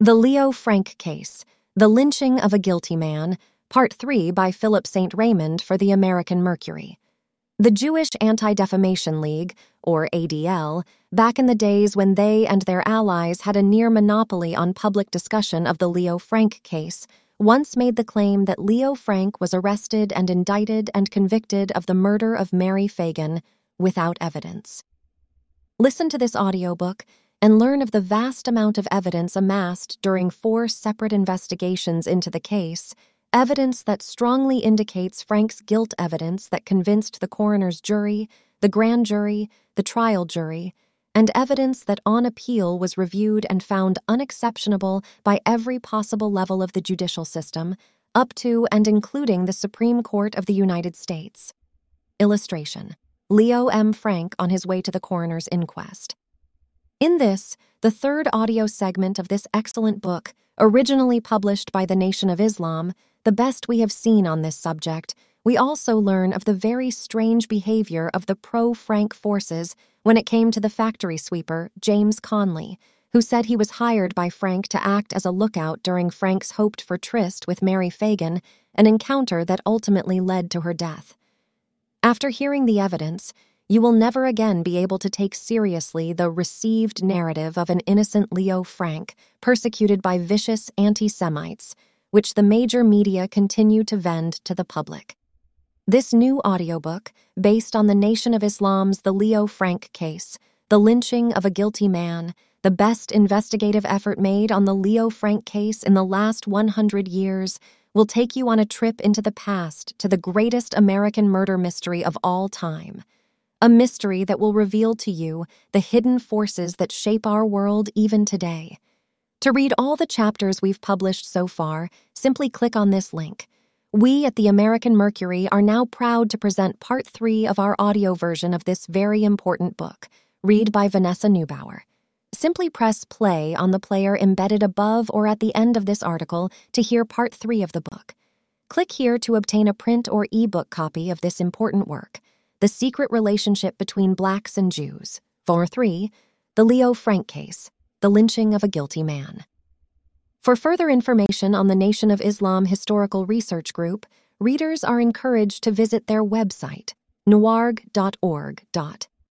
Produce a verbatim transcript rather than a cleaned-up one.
The Leo Frank Case, The Lynching of a Guilty Man, Part three by Philip Saint Raymond for the American Mercury. The Jewish Anti-Defamation League, or A D L, back in the days when they and their allies had a near monopoly on public discussion of the Leo Frank case, once made the claim that Leo Frank was arrested and indicted and convicted of the murder of Mary Fagan without evidence. Listen to this audiobook and learn of the vast amount of evidence amassed during four separate investigations into the case, evidence that strongly indicates Frank's guilt, evidence that convinced the coroner's jury, the grand jury, the trial jury, and evidence that on appeal was reviewed and found unexceptionable by every possible level of the judicial system, up to and including the Supreme Court of the United States. Illustration: Leo M. Frank on his way to the coroner's inquest. In this, the third audio segment of this excellent book, originally published by the Nation of Islam, the best we have seen on this subject, we also learn of the very strange behavior of the pro-Frank forces when it came to the factory sweeper, James Conley, who said he was hired by Frank to act as a lookout during Frank's hoped-for tryst with Mary Fagan, an encounter that ultimately led to her death. After hearing the evidence, you will never again be able to take seriously the received narrative of an innocent Leo Frank persecuted by vicious anti-Semites, which the major media continue to vend to the public. This new audiobook, based on the Nation of Islam's The Leo Frank Case, The Lynching of a Guilty Man, the best investigative effort made on the Leo Frank case in the last one hundred years, will take you on a trip into the past to the greatest American murder mystery of all time. A mystery that will reveal to you the hidden forces that shape our world even today. To read all the chapters we've published so far, simply click on this link. We at the American Mercury are now proud to present part three of our audio version of this very important book, read by Vanessa Neubauer. Simply press play on the player embedded above or at the end of this article to hear part three of the book. Click here to obtain a print or ebook copy of this important work, The Secret Relationship Between Blacks and Jews. For three, The Leo Frank Case, The Lynching of a Guilty Man. For further information on the Nation of Islam Historical Research Group, readers are encouraged to visit their website, nuarg dot org.